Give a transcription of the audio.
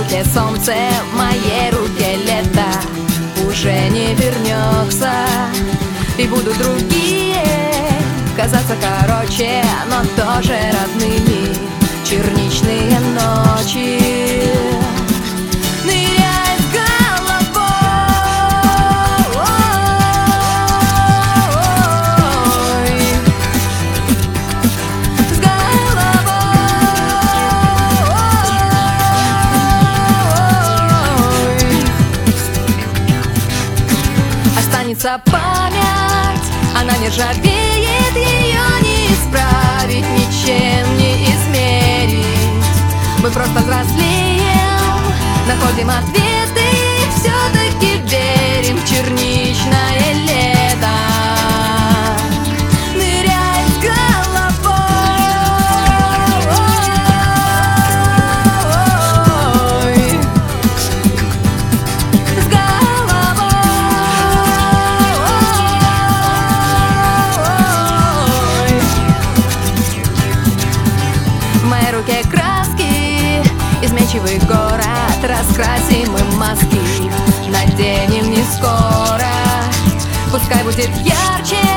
руке солнце, в моей руке лето уже не вернется. И будут другие казаться короче, но тоже родными. Черничные ночи. Ныряй с головой, с головой. Останется память, она не ржавеет, ее не исправить, ничем не измерить. Мы просто взрослеем, находим ответы, все-таки верим в черничное лето. Ныряй с головой, с головой. В моей руке краски, изменчивый город, раскрасим мы маски, наденем не скоро. Пускай будет ярче